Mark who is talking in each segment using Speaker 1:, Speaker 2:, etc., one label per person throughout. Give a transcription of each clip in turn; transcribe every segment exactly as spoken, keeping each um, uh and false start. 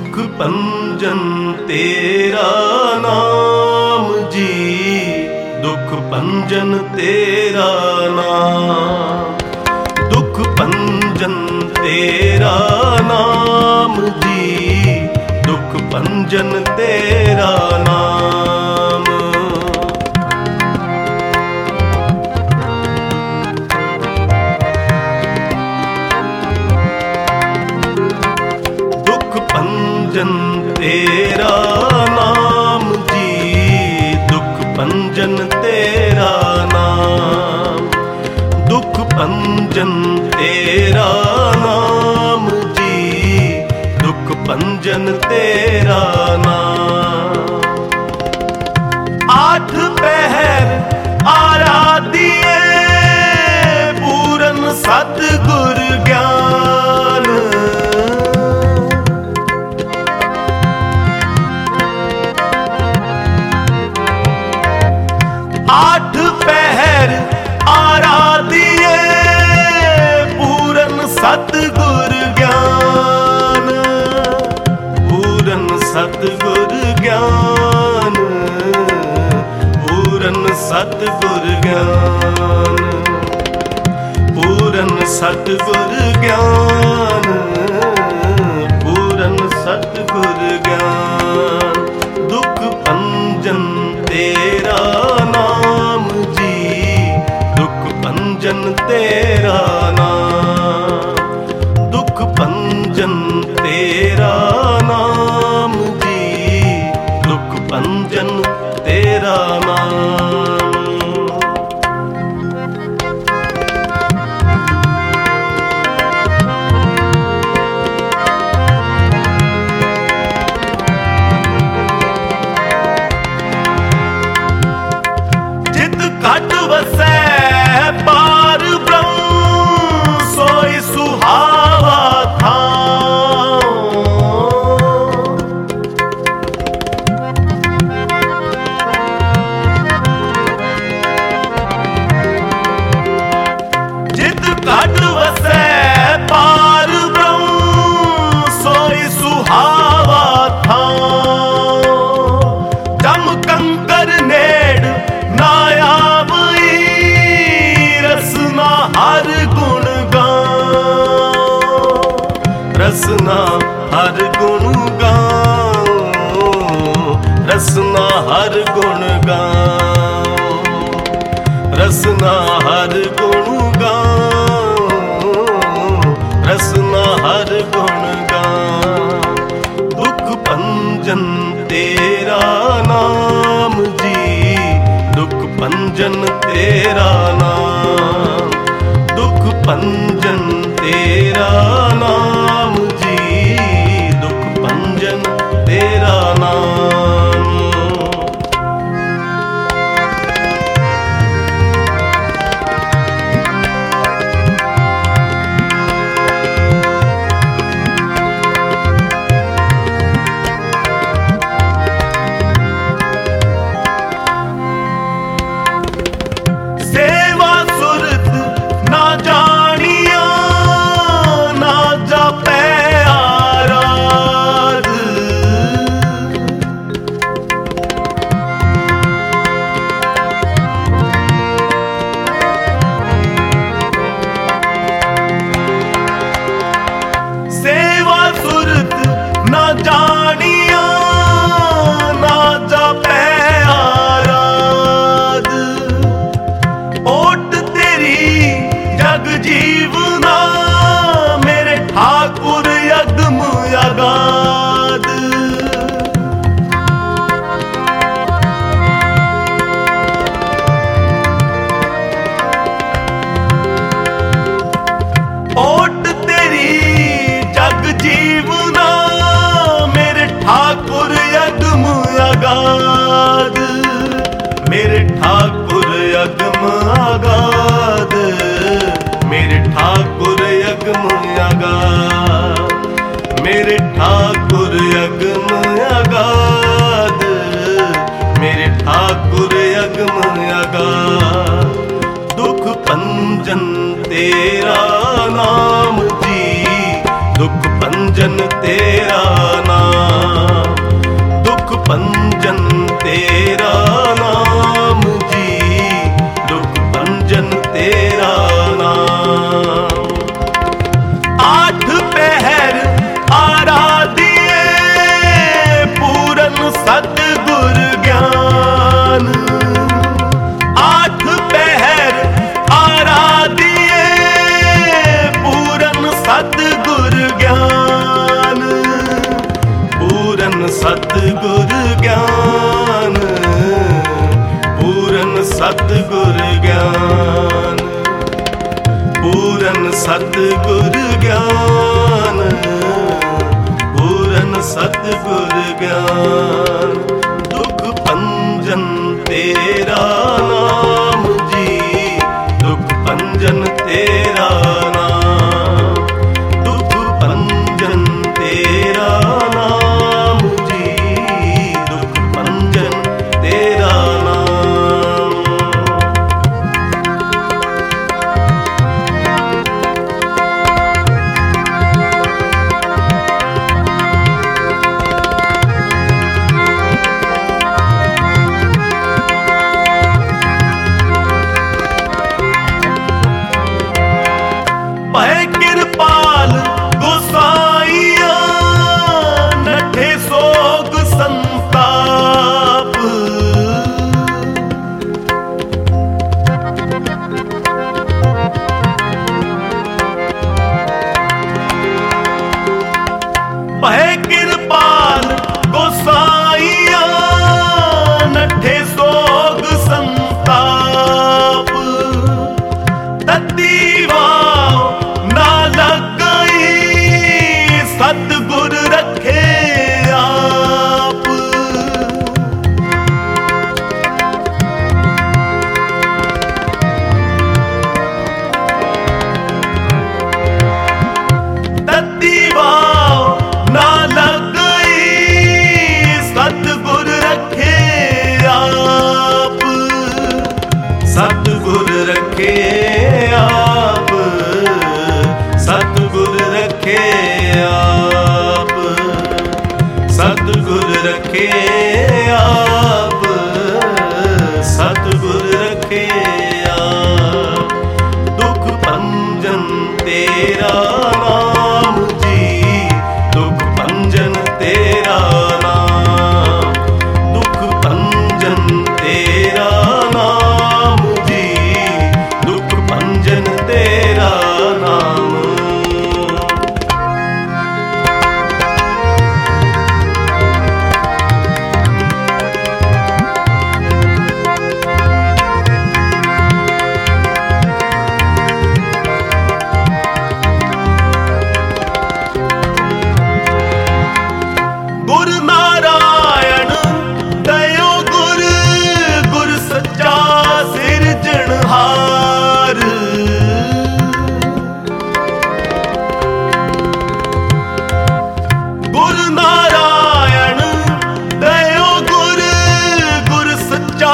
Speaker 1: दुख पंजन तेरा नाम जी, दुख पंजन तेरा नाम, दुख पंजन तेरा नाम जी, दुख पंजन तेरा नाम। दुख पंजन तेरा नाम जी, दुख पंजन तेरा नाम, दुख पंजन तेरा नाम जी, दुख पंजन तेरा नाम। आठ पहर आराधिए पूरन सतगुर ज्ञान, आठ पहर आराधिए पूरन सतगुर ज्ञान, पूरन सतगुर ज्ञान, पूरन सतगुर ज्ञान, पूरन सतगुर ज्ञान, पूरन सतगुर ज्ञान। दुख पंजन तेरा नाम जी, दुख पंजन तेरा नाम, दुख पंजन तेरा नाम जी, दुख पंजन तेरा नाम। जित घट वसै पार ब्रह्म, सोई सुहावा था, जित घट वसै पार ब्रह्म, सोई सुहावा था। जम कंकर नेड़ ना आवई, रसना हर गुण गाओ, रसना हर गुण गाओ, रसना हर गुण गाओ, रसना हर गुण गाओ, रसना हर गुण गाओ। दुख पंजन तेरा नाम जी, दुख पंजन तेरा नाम, दुख पंजन तेरा नाम जी, दुख पंजन तेरा नाम। सेवा सुरत ना जानिया, ना जापै आराध, सेवा सुरत ना जानिया, ना जापै आराध। ओट तेरी जग जीवना, मेरे ठाकुर यज्ञ अगाध। ओट तेरी जग जीवना, मेरे ठाकुर यज्ञ अगाध, मेरे ठाकुर यज्ञ अगाध, मेरे ठाकुर यज्ञ अगाध, मेरे ठाकुर यज्ञ अगाध, मेरे ठाकुर यज्ञ अगाध। दुख पंजन तेरा नाम जी, दुख पंजन तेरा नाम। सतगुर ज्ञान, पूरन सतगुर ज्ञान, पूरन सतगुर ज्ञान, पूरन सतगुर ज्ञान, पूरन सतगुर ज्ञान। दुख भंजन तेरा नाम जी, दुख भंजन तेरा नाम, दुख भंजन तेरा नाम जी, दुख भंजन तेरा नाम। भय कृपाल गोसाइया, नठे सोग संताप, भय कृपाल गोसाइया, नठे सोग संताप। तत्तीवा ना लग गई, सतगुर रखे आप। तत्तीवा ना लग गई, सतगुर रखे आप, सतगुर रखे आप, सतगुर रखे आप, सतगुर रखे आप, सतगुर रखे आप। दुख भंजन तेरा नाम जी, दुख भंजन तेरा नाम, दुख भंजन तेरा नाम जी, दुख भंजन तेरा नाम। गुर नारायण दयो गुर, गुर सच्चा सिरजनहार। गुर नारायण दयो गुर, गुर सच्चा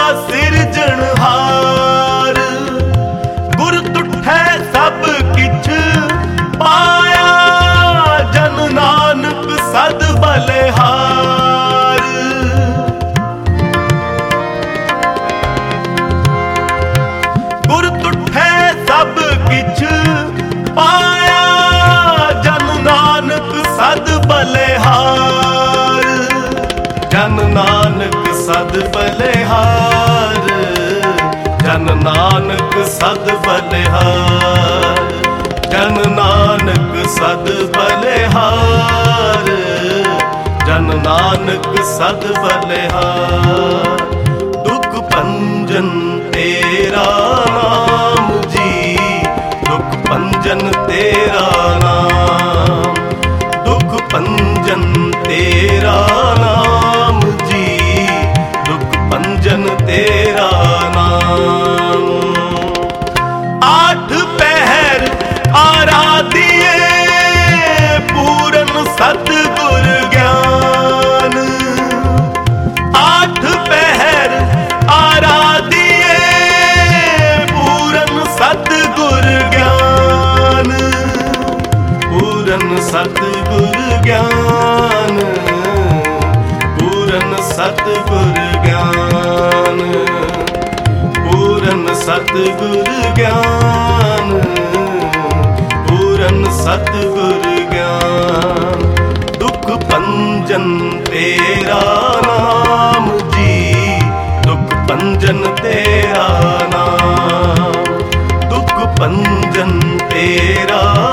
Speaker 1: सिरजनहार। गुर तुठै सब किछ पाया, जन नानक सद बलिहार। गुर तुठै सब किछ पाया, जन नानक सद बलिहार, जन नानक सद बलिहार, जन नानक सद बलिहार, जन नानक सद बलिहार, जन नानक सद बलिहार। दुख भंजन तेरा नाम जी, दुख भंजन तेरा नाम, दुख भंजन तेरा नाम जी, दुख भंजन तेरा नाम। आठ पहर आराधिए, पूरन सतगुर ज्ञान। आठ पहर आराधिए, पूरन सतगुर ज्ञान, पूरन सतगुर ज्ञान, पूरन सतगुर ज्ञान, पूरन सतगुर ज्ञान, पूरन सतगुर ज्ञान। दुख भंजन तेरा नाम जी, दुख भंजन तेरा नाम, दुख भंजन तेरा